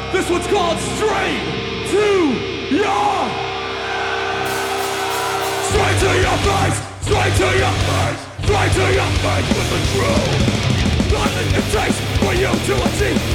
This one's called Straight to Your Straight to your face, straight to your face, straight to your face with the truth. Nothing it takes for you to achieve